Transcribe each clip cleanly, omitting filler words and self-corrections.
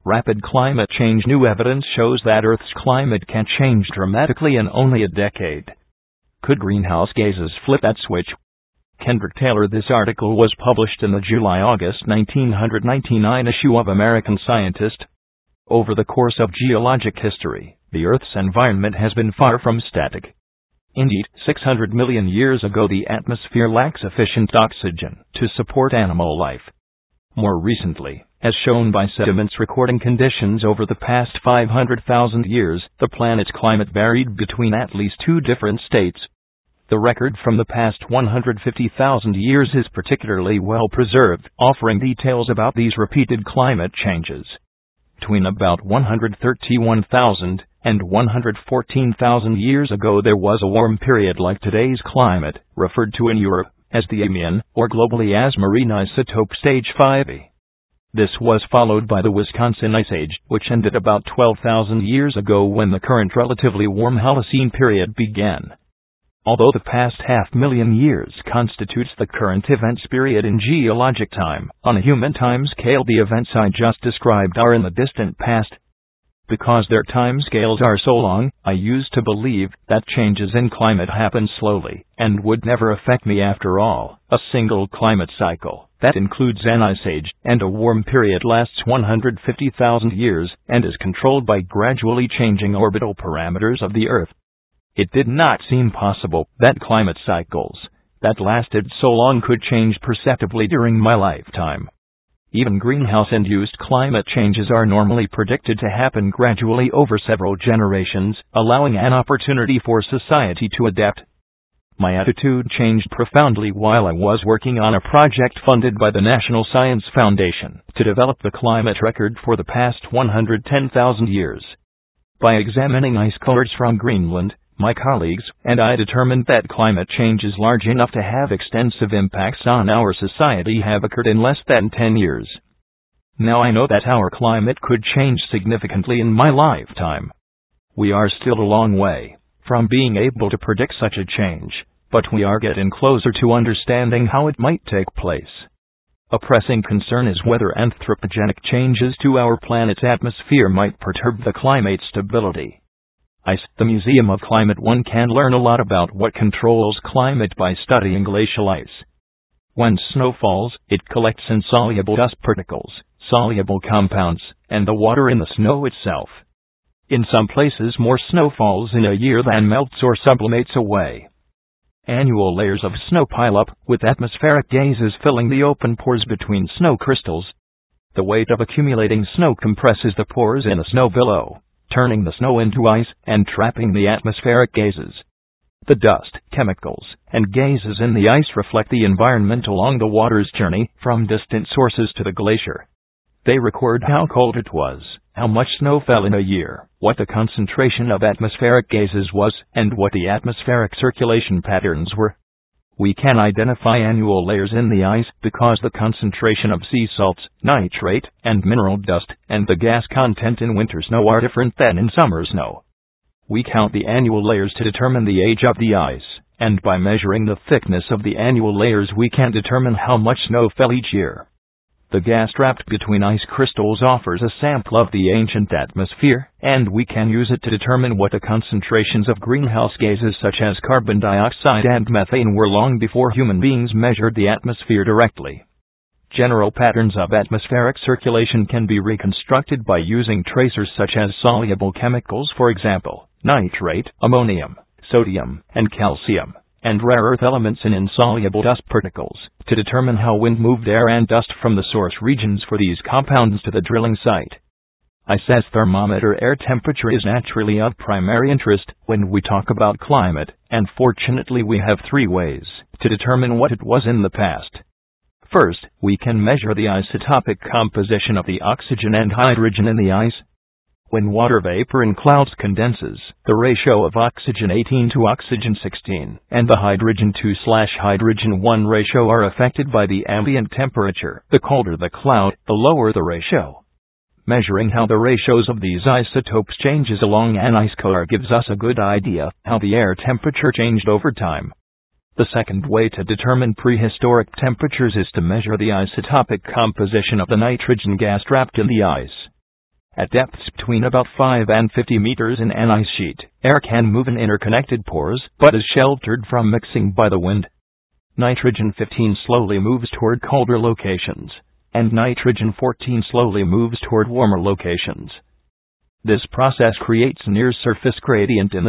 Rapid climate change. New evidence shows that Earth's climate can change dramatically in only a decade. Could greenhouse gases flip that switch? Kendrick Taylor. This article was published in the July-August 1999 issue of American Scientist. Over the course of geologic history, the Earth's environment has been far from static. Indeed, 600 million years ago the atmosphere lacked sufficient oxygen to support animal life. More recently, as shown by sediments recording conditions over the past 500,000 years, the planet's climate varied between at least two different states. The record from the past 150,000 years is particularly well preserved, offering details about these repeated climate changes. Between about 131,000 and 114,000 years ago there was a warm period like today's climate, referred to in Europe as the Eemian, or globally as Marine Isotope Stage 5e. This was followed by the Wisconsin Ice Age, which ended about 12,000 years ago when the current relatively warm Holocene period began. Although the past 500,000 years constitutes the current events period in geologic time, on a human time scale the events I just described are in the distant past. Because their time scales are so long, I used to believe that changes in climate happen slowly, and would never affect me after all. A single climate cycle, that includes an ice age, and a warm period lasts 150,000 years, and is controlled by gradually changing orbital parameters of the Earth. It did not seem possible that climate cycles that lasted so long could change perceptibly during my lifetime. Even greenhouse-induced climate changes are normally predicted to happen gradually over several generations, allowing an opportunity for society to adapt. My attitude changed profoundly while I was working on a project funded by the National Science Foundation to develop the climate record for the past 110,000 years. By examining ice cores from Greenland, my colleagues and I determined that climate changes large enough to have extensive impacts on our society have occurred in less than 10 years. Now I know that our climate could change significantly in my lifetime. We are still a long way from being able to predict such a change, but we are getting closer to understanding how it might take place. A pressing concern is whether anthropogenic changes to our planet's atmosphere might perturb the climate's stability. The Museum of Climate. One can learn a lot about what controls climate by studying glacial ice. When snow falls, it collects insoluble dust particles, soluble compounds, and the water in the snow itself. In some places more snow falls in a year than melts or sublimates away. Annual layers of snow pile up, with atmospheric gases filling the open pores between snow crystals. The weight of accumulating snow compresses the pores in the snow below, turning the snow into ice and trapping the atmospheric gases. The dust, chemicals, and gases in the ice reflect the environment along the water's journey from distant sources to the glacier. They record how cold it was, how much snow fell in a year, what the concentration of atmospheric gases was, and what the atmospheric circulation patterns were. We can identify annual layers in the ice because the concentration of sea salts, nitrate, and mineral dust, and the gas content in winter snow are different than in summer snow. We count the annual layers to determine the age of the ice, and by measuring the thickness of the annual layers we can determine how much snow fell each year. The gas trapped between ice crystals offers a sample of the ancient atmosphere, and we can use it to determine what the concentrations of greenhouse gases such as carbon dioxide and methane were long before human beings measured the atmosphere directly. General patterns of atmospheric circulation can be reconstructed by using tracers such as soluble chemicals, for example, nitrate, ammonium, sodium, and calcium, and rare earth elements in insoluble dust particles, to determine how wind moved air and dust from the source regions for these compounds to the drilling site. ICE's thermometer air temperature is naturally of primary interest when we talk about climate, and fortunately we have three ways to determine what it was in the past. First, we can measure the isotopic composition of the oxygen and hydrogen in the ice. When water vapor in clouds condenses, the ratio of oxygen 18 to oxygen 16 and the hydrogen 2/hydrogen 1 ratio are affected by the ambient temperature. The colder the cloud, the lower the ratio. Measuring how the ratios of these isotopes changes along an ice core gives us a good idea how the air temperature changed over time. The second way to determine prehistoric temperatures is to measure the isotopic composition of the nitrogen gas trapped in the ice. At depths between about 5 and 50 meters in an ice sheet, air can move in interconnected pores, but is sheltered from mixing by the wind. Nitrogen-15 slowly moves toward colder locations, and nitrogen-14 slowly moves toward warmer locations. This process creates near-surface gradient in the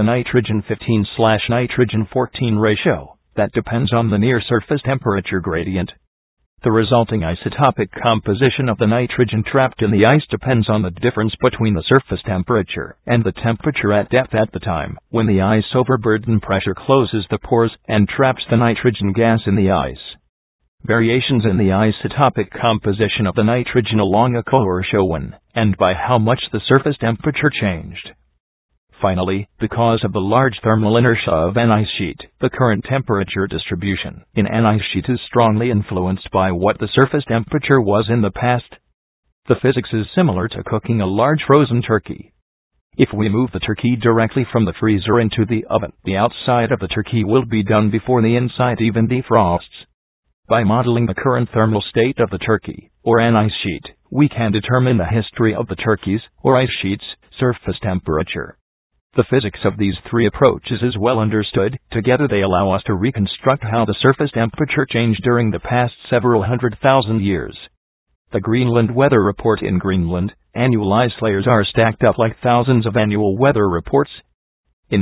nitrogen-15/nitrogen-14 ratio that depends on the near-surface temperature gradient. The resulting isotopic composition of the nitrogen trapped in the ice depends on the difference between the surface temperature and the temperature at depth at the time when the ice overburden pressure closes the pores and traps the nitrogen gas in the ice. Variations in the isotopic composition of the nitrogen along a color show when and by how much the surface temperature changed. Finally, because of the large thermal inertia of an ice sheet, the current temperature distribution in an ice sheet is strongly influenced by what the surface temperature was in the past. The physics is similar to cooking a large frozen turkey. If we move the turkey directly from the freezer into the oven, the outside of the turkey will be done before the inside even defrosts. By modeling the current thermal state of the turkey, or an ice sheet, we can determine the history of the turkey's, or ice sheet's, surface temperature. The physics of these three approaches is well understood. Together they allow us to reconstruct how the surface temperature changed during the past several 100,000 years. The Greenland Weather Report. In Greenland, annual ice layers are stacked up like thousands of annual weather reports. In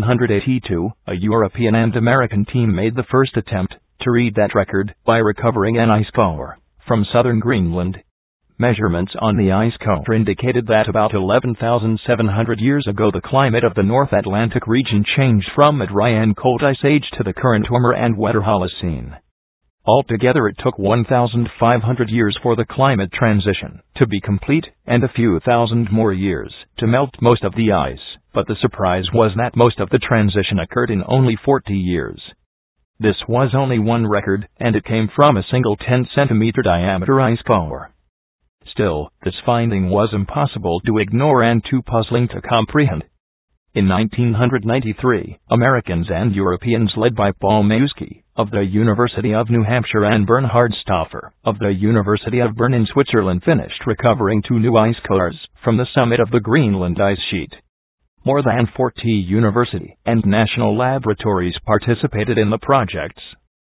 1982, a European and American team made the first attempt to read that record by recovering an ice core from southern Greenland. Measurements on the ice core indicated that about 11,700 years ago the climate of the North Atlantic region changed from a dry and cold ice age to the current warmer and wetter Holocene. Altogether it took 1,500 years for the climate transition to be complete, and a few thousand more years to melt most of the ice, but the surprise was that most of the transition occurred in only 40 years. This was only one record, and it came from a single 10-centimeter diameter ice core. Still, this finding was impossible to ignore and too puzzling to comprehend. In 1993, Americans and Europeans led by Paul Mayuski of the University of New Hampshire and Bernhard Stauffer of the University of Bern in Switzerland finished recovering two new ice cores from the summit of the Greenland ice sheet. More than 40 university and national laboratories participated in the projects.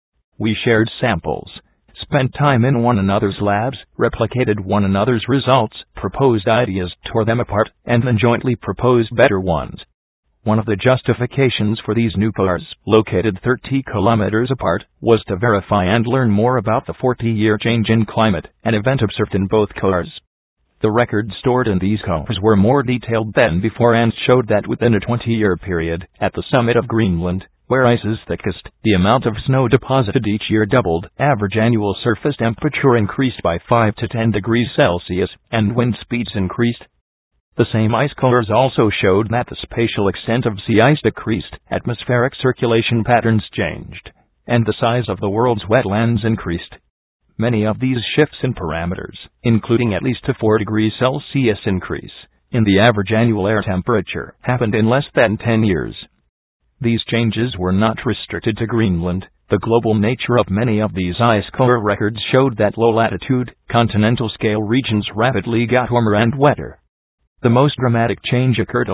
We shared samples, spent time in one another's labs, replicated one another's results, proposed ideas, tore them apart, and then jointly proposed better ones. One of the justifications for these new cores, located 30 kilometers apart, was to verify and learn more about the 40-year change in climate, an event observed in both cores. The records stored in these cores were more detailed than before and showed that within a 20-year period, at the summit of Greenland, where ice is thickest, the amount of snow deposited each year doubled, average annual surface temperature increased by 5 to 10 degrees Celsius, and wind speeds increased. The same ice cores also showed that the spatial extent of sea ice decreased, atmospheric circulation patterns changed, and the size of the world's wetlands increased. Many of these shifts in parameters, including at least a 4 degrees Celsius increase in the average annual air temperature, happened in less than 10 years. These changes were not restricted to Greenland. The global nature of many of these ice core records showed that low-latitude, continental-scale regions rapidly got warmer and wetter. The most dramatic change occurred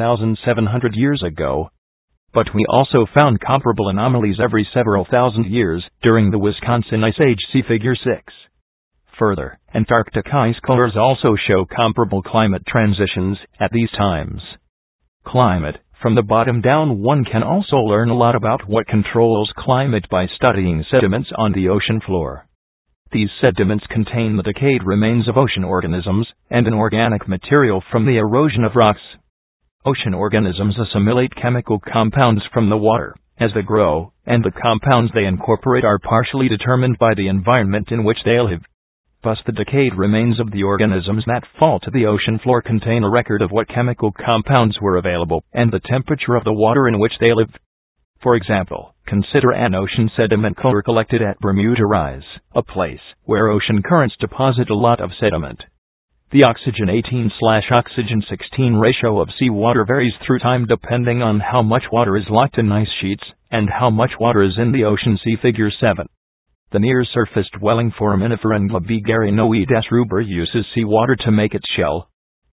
11,700 years ago. But we also found comparable anomalies every several thousand years during the Wisconsin Ice Age. See Figure 6. Further, Antarctic ice cores also show comparable climate transitions at these times. Climate. From the bottom down, one can also learn a lot about what controls climate by studying sediments on the ocean floor. These sediments contain the decayed remains of ocean organisms and an organic material from the erosion of rocks. Ocean organisms assimilate chemical compounds from the water as they grow, and the compounds they incorporate are partially determined by the environment in which they live. Thus, the decayed remains of the organisms that fall to the ocean floor contain a record of what chemical compounds were available and the temperature of the water in which they lived. For example, consider an ocean sediment core collected at Bermuda Rise, a place where ocean currents deposit a lot of sediment. The oxygen 18/oxygen 16 ratio of seawater varies through time depending on how much water is locked in ice sheets and how much water is in the ocean. See Figure 7. The near-surface dwelling foraminifera Glabigarianoides ruber uses seawater to make its shell.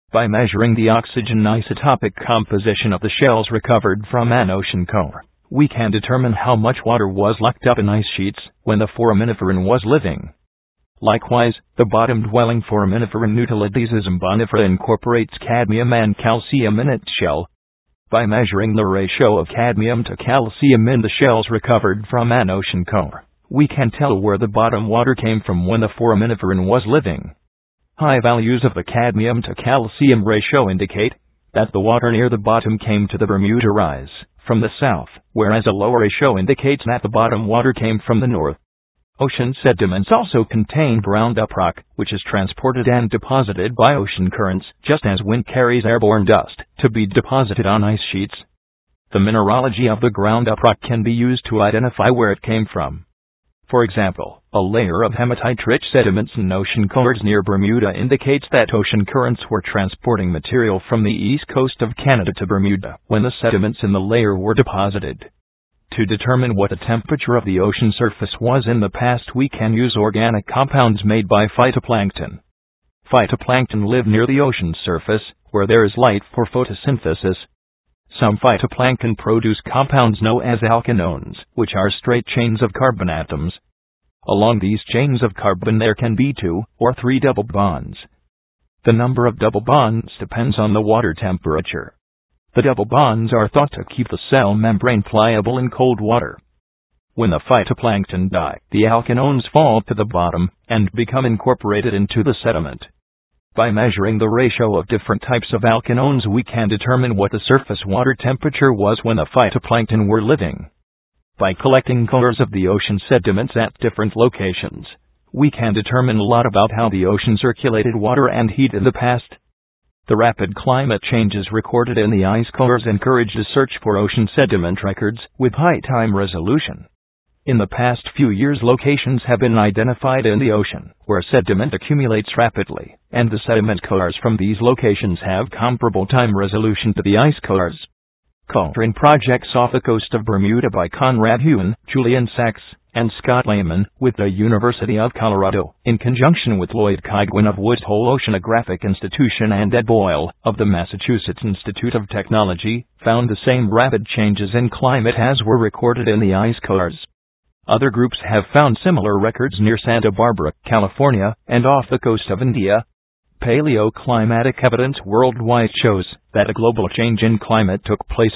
By measuring the oxygen isotopic composition of the shells recovered from an ocean core, we can determine how much water was locked up in ice sheets when the foraminiferan was living. Likewise, the bottom-dwelling foraminiferan Nutellides zimbonifera incorporates cadmium and calcium in its shell. By measuring the ratio of cadmium to calcium in the shells recovered from an ocean core, we can tell where the bottom water came from when the foraminiferan was living. High values of the cadmium to calcium ratio indicate that the water near the bottom came to the Bermuda rise from the south, whereas a low ratio indicates that the bottom water came from the north. Ocean sediments also contain ground-up rock, which is transported and deposited by ocean currents, just as wind carries airborne dust to be deposited on ice sheets. The mineralogy of the ground-up rock can be used to identify where it came from. For example, a layer of hematite-rich sediments in ocean cores near Bermuda indicates that ocean currents were transporting material from the east coast of Canada to Bermuda when the sediments in the layer were deposited. To determine what the temperature of the ocean surface was in the past, we can use organic compounds made by phytoplankton. Phytoplankton live near the ocean surface, where there is light for photosynthesis. Some phytoplankton produce compounds known as alkanones, which are straight chains of carbon atoms. Along these chains of carbon there can be 2 or 3 double bonds. The number of double bonds depends on the water temperature. The double bonds are thought to keep the cell membrane pliable in cold water. When the phytoplankton die, the alkanones fall to the bottom and become incorporated into the sediment. By measuring the ratio of different types of alkanones, we can determine what the surface water temperature was when the phytoplankton were living. By collecting cores of the ocean sediments at different locations, we can determine a lot about how the ocean circulated water and heat in the past. The rapid climate changes recorded in the ice cores encouraged a search for ocean sediment records with high time resolution. In the past few years, locations have been identified in the ocean where sediment accumulates rapidly, and the sediment cores from these locations have comparable time resolution to the ice cores. Cauldron projects off the coast of Bermuda by Conrad Huon, Julian Sachs, and Scott Lehman with the University of Colorado, in conjunction with Lloyd Kaigwin of Woods Hole Oceanographic Institution and Ed Boyle of the Massachusetts Institute of Technology, found the same rapid changes in climate as were recorded in the ice cores. Other groups have found similar records near Santa Barbara, California, and off the coast of India. Paleoclimatic evidence worldwide shows that a global change in climate took place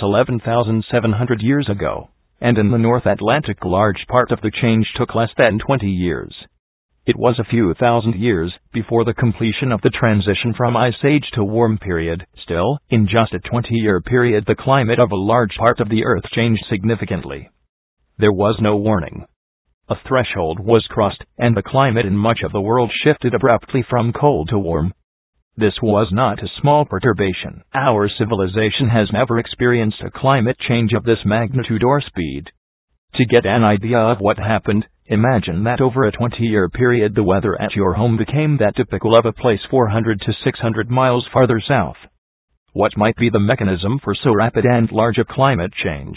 11,700 years ago, and in the North Atlantic a large part of the change took less than 20 years. It was a few thousand years before the completion of the transition from Ice Age to Warm period. Still, in just a 20-year period the climate of a large part of the Earth changed significantly. There was no warning. A threshold was crossed, and the climate in much of the world shifted abruptly from cold to warm. This was not a small perturbation. Our civilization has never experienced a climate change of this magnitude or speed. To get an idea of what happened, imagine that over a 20-year period the weather at your home became that typical of a place 400 to 600 miles farther south. What might be the mechanism for so rapid and large a climate change?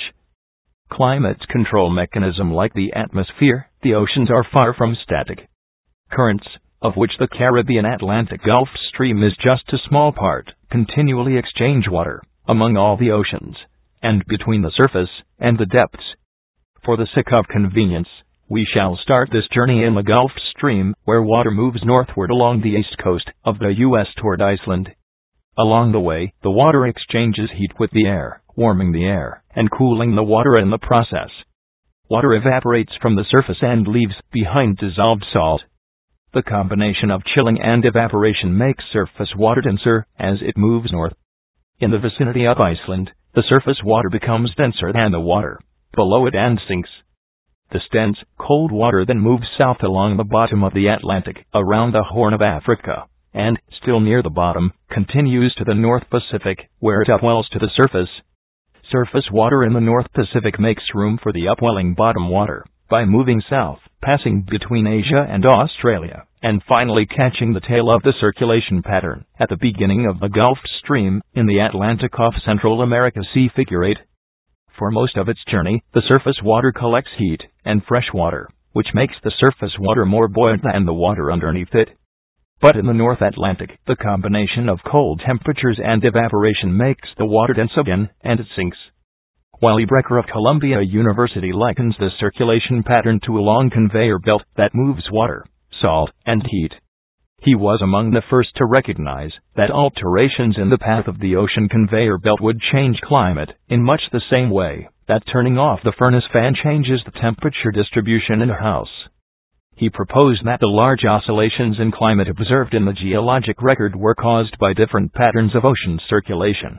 Climate control mechanism. Like the atmosphere, the oceans are far from static. Currents, of which the Caribbean-Atlantic Gulf Stream is just a small part, continually exchange water among all the oceans, and between the surface and the depths. For the sake of convenience, we shall start this journey in the Gulf Stream, where water moves northward along the east coast of the U.S. toward Iceland. Along the way, the water exchanges heat with the air, warming the air and cooling the water in the process. Water evaporates from the surface and leaves behind dissolved salt. The combination of chilling and evaporation makes surface water denser as it moves north. In the vicinity of Iceland, the surface water becomes denser than the water below it and sinks. This dense, cold water then moves south along the bottom of the Atlantic, around the Horn of Africa, and, still near the bottom, continues to the North Pacific, where it upwells to the surface. Surface water in the North Pacific makes room for the upwelling bottom water by moving south, passing between Asia and Australia, and finally catching the tail of the circulation pattern at the beginning of the Gulf Stream in the Atlantic off Central America. See Figure 8. For most of its journey, the surface water collects heat and fresh water, which makes the surface water more buoyant than the water underneath it. But in the North Atlantic, the combination of cold temperatures and evaporation makes the water dense again, and it sinks. Wiley Brecker of Columbia University likens this circulation pattern to a long conveyor belt that moves water, salt, and heat. He was among the first to recognize that alterations in the path of the ocean conveyor belt would change climate, in much the same way that turning off the furnace fan changes the temperature distribution in a house. He proposed that the large oscillations in climate observed in the geologic record were caused by different patterns of ocean circulation.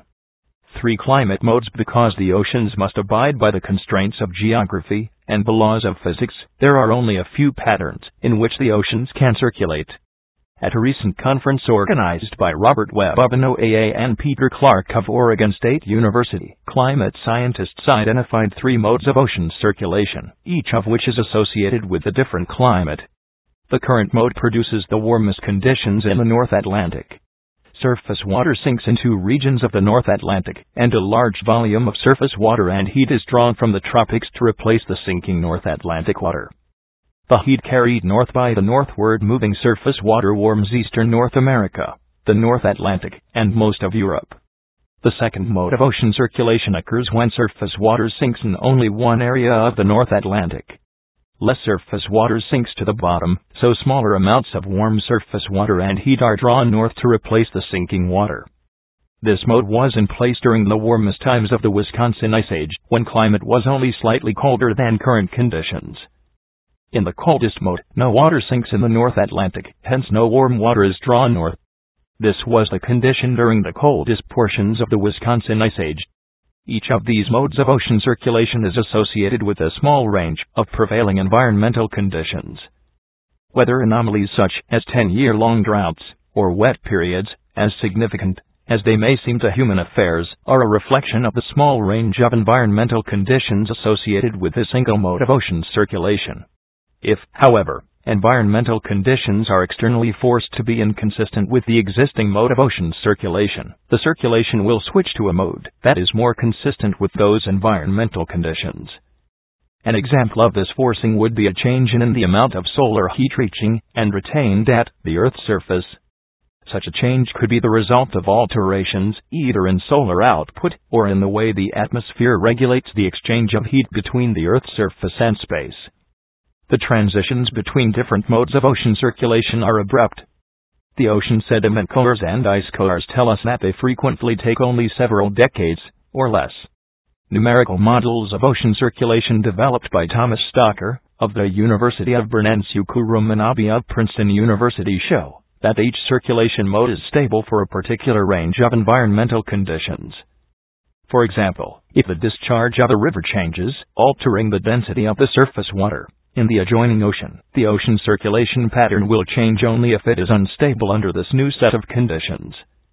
3 climate modes. Because the oceans must abide by the constraints of geography and the laws of physics, there are only a few patterns in which the oceans can circulate. At a recent conference organized by Robert Webb of NOAA and Peter Clark of Oregon State University, climate scientists identified 3 modes of ocean circulation, each of which is associated with a different climate. The current mode produces the warmest conditions in the North Atlantic. Surface water sinks into regions of the North Atlantic, and a large volume of surface water and heat is drawn from the tropics to replace the sinking North Atlantic water. The heat carried north by the northward moving surface water warms eastern North America, the North Atlantic, and most of Europe. The second mode of ocean circulation occurs when surface water sinks in only one area of the North Atlantic. Less surface water sinks to the bottom, so smaller amounts of warm surface water and heat are drawn north to replace the sinking water. This mode was in place during the warmest times of the Wisconsin Ice Age, when climate was only slightly colder than current conditions. In the coldest mode, no water sinks in the North Atlantic, hence no warm water is drawn north. This was the condition during the coldest portions of the Wisconsin Ice Age. Each of these modes of ocean circulation is associated with a small range of prevailing environmental conditions. Weather anomalies such as 10-year-long droughts, or wet periods, as significant as they may seem to human affairs, are a reflection of the small range of environmental conditions associated with a single mode of ocean circulation. If, however, environmental conditions are externally forced to be inconsistent with the existing mode of ocean circulation, the circulation will switch to a mode that is more consistent with those environmental conditions. An example of this forcing would be a change in the amount of solar heat reaching and retained at the Earth's surface. Such a change could be the result of alterations either in solar output or in the way the atmosphere regulates the exchange of heat between the Earth's surface and space. The transitions between different modes of ocean circulation are abrupt. The ocean sediment cores and ice cores tell us that they frequently take only several decades, or less. Numerical models of ocean circulation developed by Thomas Stocker, of the University of Bern and Sukuru Manabe of Princeton University show that each circulation mode is stable for a particular range of environmental conditions. For example, if the discharge of a river changes, altering the density of the surface water in the adjoining ocean, the ocean circulation pattern will change only if it is unstable under this new set of conditions.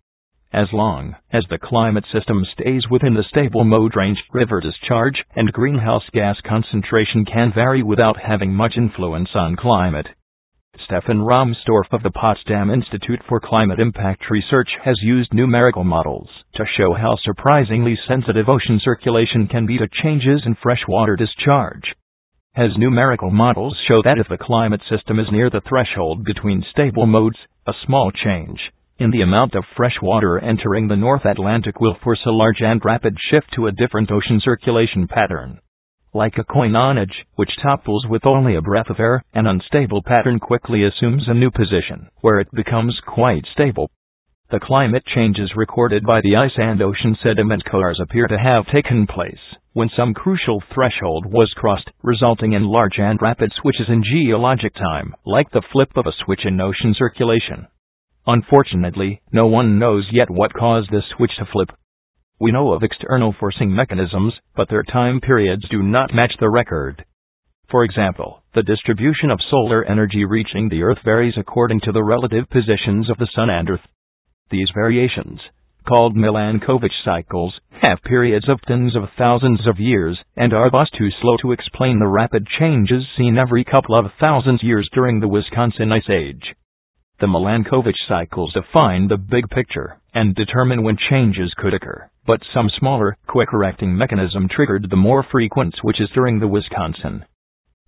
As long as the climate system stays within the stable mode range, river discharge and greenhouse gas concentration can vary without having much influence on climate. Stefan Rahmstorf of the Potsdam Institute for Climate Impact Research has used numerical models to show how surprisingly sensitive ocean circulation can be to changes in freshwater discharge. His numerical models show that if the climate system is near the threshold between stable modes, a small change in the amount of fresh water entering the North Atlantic will force a large and rapid shift to a different ocean circulation pattern. Like a coin on edge, which topples with only a breath of air, an unstable pattern quickly assumes a new position, where it becomes quite stable. The climate changes recorded by the ice and ocean sediment cores appear to have taken place when some crucial threshold was crossed, resulting in large and rapid switches in geologic time, like the flip of a switch in ocean circulation. Unfortunately, no one knows yet what caused this switch to flip. We know of external forcing mechanisms, but their time periods do not match the record. For example, the distribution of solar energy reaching the Earth varies according to the relative positions of the Sun and Earth. These variations, called Milankovitch cycles, have periods of tens of thousands of years, and are thus too slow to explain the rapid changes seen every couple of thousand years during the Wisconsin Ice Age. The Milankovitch cycles define the big picture and determine when changes could occur, but some smaller, quick-correcting mechanism triggered the more frequent switches during the Wisconsin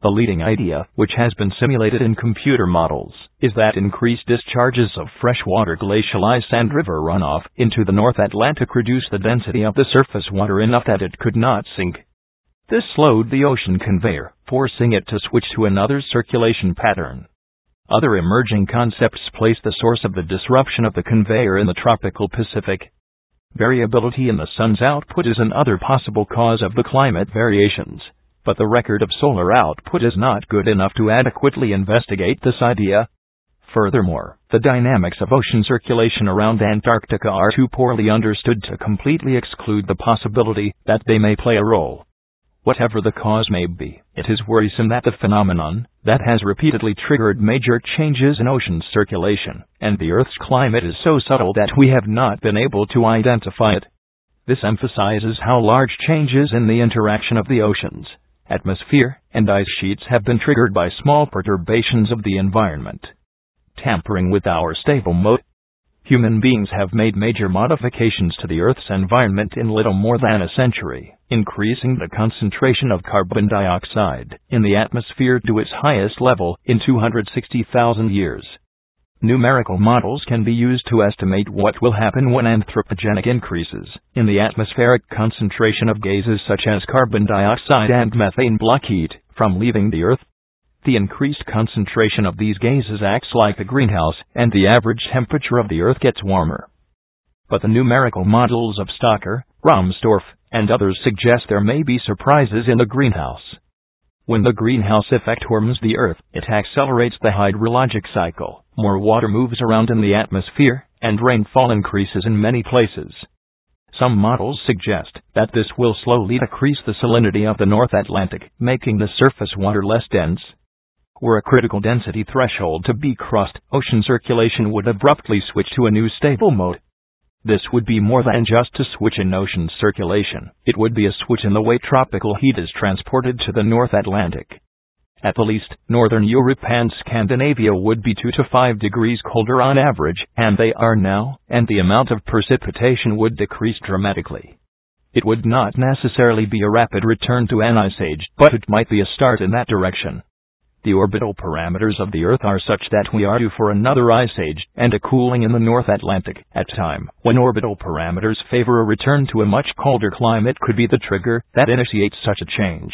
The leading idea, which has been simulated in computer models, is that increased discharges of freshwater glacial ice and river runoff into the North Atlantic reduce the density of the surface water enough that it could not sink. This slowed the ocean conveyor, forcing it to switch to another circulation pattern. Other emerging concepts place the source of the disruption of the conveyor in the tropical Pacific. Variability in the sun's output is another possible cause of the climate variations. But the record of solar output is not good enough to adequately investigate this idea. Furthermore, the dynamics of ocean circulation around Antarctica are too poorly understood to completely exclude the possibility that they may play a role. Whatever the cause may be, it is worrisome that the phenomenon that has repeatedly triggered major changes in ocean circulation and the Earth's climate is so subtle that we have not been able to identify it. This emphasizes how large changes in the interaction of the oceans, atmosphere, and ice sheets have been triggered by small perturbations of the environment. Tampering with our stable mode. Human beings have made major modifications to the Earth's environment in little more than a century, increasing the concentration of carbon dioxide in the atmosphere to its highest level in 260,000 years. Numerical models can be used to estimate what will happen when anthropogenic increases in the atmospheric concentration of gases such as carbon dioxide and methane block heat from leaving the Earth. The increased concentration of these gases acts like a greenhouse, and the average temperature of the Earth gets warmer. But the numerical models of Stocker, Rahmstorf, and others suggest there may be surprises in the greenhouse. When the greenhouse effect warms the Earth, it accelerates the hydrologic cycle. More water moves around in the atmosphere, and rainfall increases in many places. Some models suggest that this will slowly decrease the salinity of the North Atlantic, making the surface water less dense. Were a critical density threshold to be crossed, ocean circulation would abruptly switch to a new stable mode. This would be more than just a switch in ocean circulation. It would be a switch in the way tropical heat is transported to the North Atlantic. At the least, northern Europe and Scandinavia would be 2 to 5 degrees colder on average, and they are now, and the amount of precipitation would decrease dramatically. It would not necessarily be a rapid return to an ice age, but it might be a start in that direction. The orbital parameters of the Earth are such that we are due for another ice age and a cooling in the North Atlantic at a time when orbital parameters favor a return to a much colder climate could be the trigger that initiates such a change.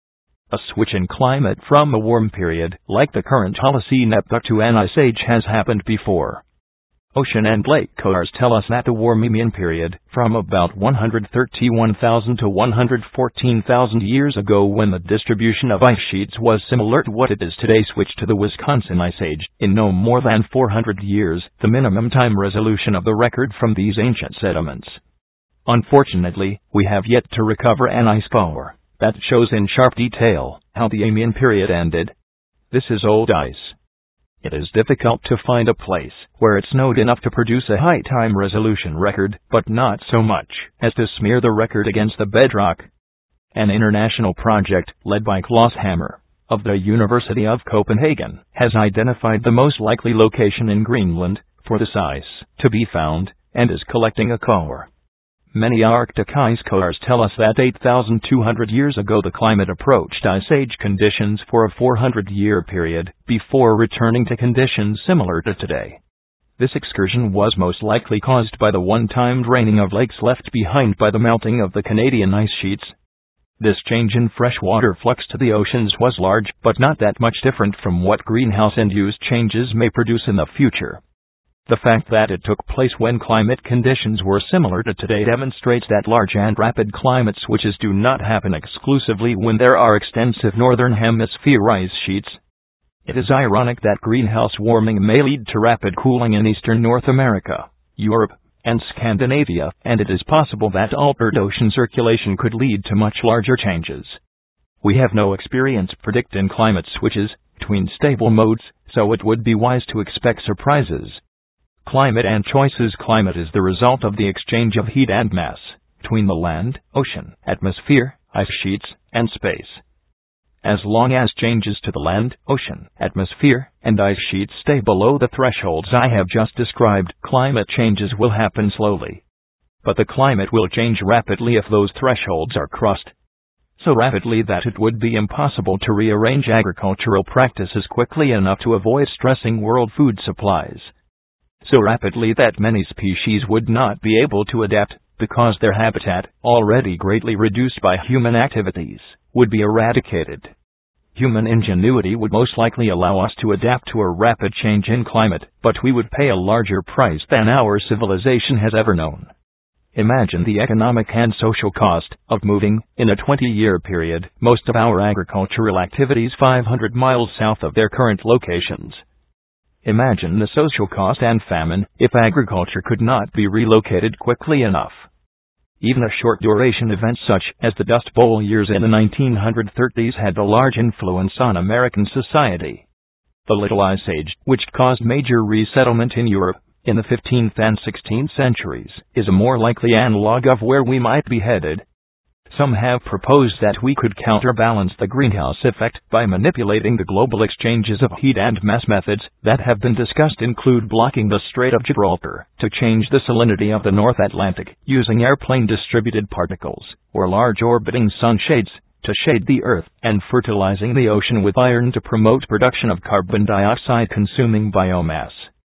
A switch in climate from a warm period, like the current Holocene epoch, to an ice age has happened before. Ocean and lake cores tell us that the Warmemian period, from about 131,000 to 114,000 years ago, when the distribution of ice sheets was similar to what it is today, switched to the Wisconsin Ice Age in no more than 400 years, the minimum time resolution of the record from these ancient sediments. Unfortunately, we have yet to recover an ice core that shows in sharp detail how the Eemian period ended. This is old ice. It is difficult to find a place where it snowed enough to produce a high time resolution record, but not so much as to smear the record against the bedrock. An international project, led by Klaus Hammer, of the University of Copenhagen, has identified the most likely location in Greenland for this ice to be found, and is collecting a core. Many Arctic ice cores tell us that 8,200 years ago the climate approached Ice Age conditions for a 400-year period, before returning to conditions similar to today. This excursion was most likely caused by the one-time draining of lakes left behind by the melting of the Canadian ice sheets. This change in freshwater flux to the oceans was large, but not that much different from what greenhouse-induced changes may produce in the future. The fact that it took place when climate conditions were similar to today demonstrates that large and rapid climate switches do not happen exclusively when there are extensive northern hemisphere ice sheets. It is ironic that greenhouse warming may lead to rapid cooling in eastern North America, Europe, and Scandinavia, and it is possible that altered ocean circulation could lead to much larger changes. We have no experience predicting climate switches between stable modes, so it would be wise to expect surprises. Climate and choices. Climate is the result of the exchange of heat and mass between the land, ocean, atmosphere, ice sheets, and space. As long as changes to the land, ocean, atmosphere, and ice sheets stay below the thresholds I have just described, climate changes will happen slowly. But the climate will change rapidly if those thresholds are crossed. so rapidly that it would be impossible to rearrange agricultural practices quickly enough to avoid stressing world food supplies. So rapidly that many species would not be able to adapt, because their habitat, already greatly reduced by human activities, would be eradicated. Human ingenuity would most likely allow us to adapt to a rapid change in climate, but we would pay a larger price than our civilization has ever known. Imagine the economic and social cost of moving, in a 20-year period, most of our agricultural activities 500 miles south of their current locations. Imagine the social cost and famine if agriculture could not be relocated quickly enough. Even a short-duration event such as the Dust Bowl years in the 1930s had a large influence on American society. The Little Ice Age, which caused major resettlement in Europe in the 15th and 16th centuries, is a more likely analog of where we might be headed. Some have proposed that we could counterbalance the greenhouse effect by manipulating the global exchanges of heat, and mass methods that have been discussed include blocking the Strait of Gibraltar to change the salinity of the North Atlantic, using airplane distributed particles, or large orbiting sunshades to shade the Earth, and fertilizing the ocean with iron to promote production of carbon dioxide consuming biomass.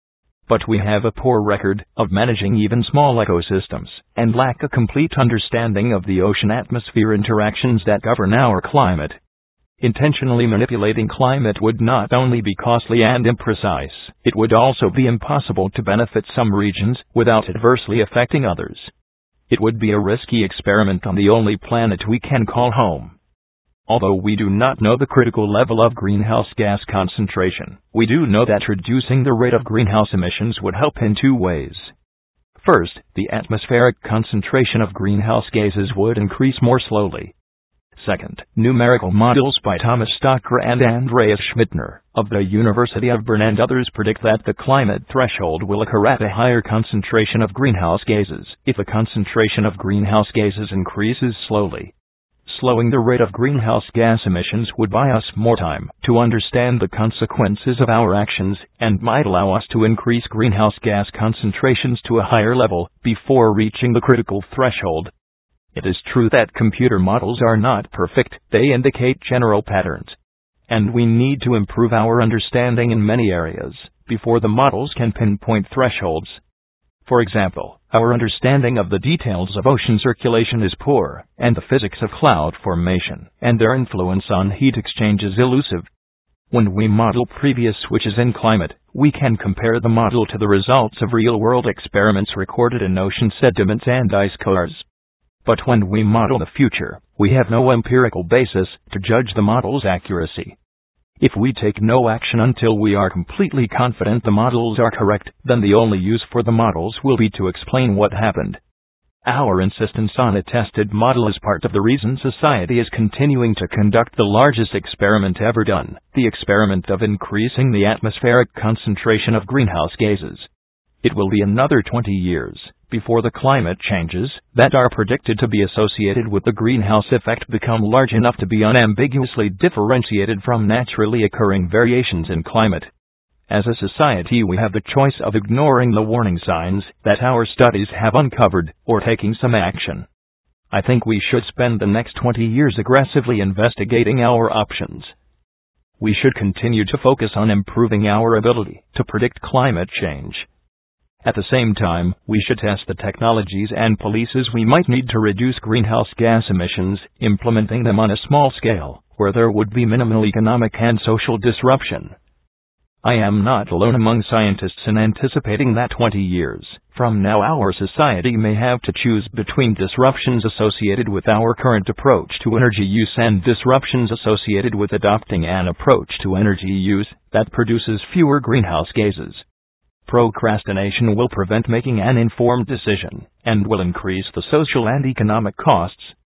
But we have a poor record of managing even small ecosystems, and lack a complete understanding of the ocean-atmosphere interactions that govern our climate. Intentionally manipulating climate would not only be costly and imprecise, it would also be impossible to benefit some regions without adversely affecting others. It would be a risky experiment on the only planet we can call home. Although we do not know the critical level of greenhouse gas concentration, we do know that reducing the rate of greenhouse emissions would help in two ways. First, the atmospheric concentration of greenhouse gases would increase more slowly. Second, numerical models by Thomas Stocker and Andreas Schmittner of the University of Bern and others predict that the climate threshold will occur at a higher concentration of greenhouse gases if the concentration of greenhouse gases increases slowly. Slowing the rate of greenhouse gas emissions would buy us more time to understand the consequences of our actions, and might allow us to increase greenhouse gas concentrations to a higher level before reaching the critical threshold. It is true that computer models are not perfect, they indicate general patterns. And we need to improve our understanding in many areas before the models can pinpoint thresholds. For example, our understanding of the details of ocean circulation is poor, and the physics of cloud formation and their influence on heat exchange is elusive. When we model previous switches in climate, we can compare the model to the results of real-world experiments recorded in ocean sediments and ice cores. But when we model the future, we have no empirical basis to judge the model's accuracy. If we take no action until we are completely confident the models are correct, then the only use for the models will be to explain what happened. Our insistence on a tested model is part of the reason society is continuing to conduct the largest experiment ever done, the experiment of increasing the atmospheric concentration of greenhouse gases. It will be another 20 years before the climate changes that are predicted to be associated with the greenhouse effect become large enough to be unambiguously differentiated from naturally occurring variations in climate. As a society, we have the choice of ignoring the warning signs that our studies have uncovered, or taking some action. I think we should spend the next 20 years aggressively investigating our options. We should continue to focus on improving our ability to predict climate change. At the same time, we should test the technologies and policies we might need to reduce greenhouse gas emissions, implementing them on a small scale, where there would be minimal economic and social disruption. I am not alone among scientists in anticipating that 20 years from now our society may have to choose between disruptions associated with our current approach to energy use and disruptions associated with adopting an approach to energy use that produces fewer greenhouse gases. Procrastination will prevent making an informed decision, and will increase the social and economic costs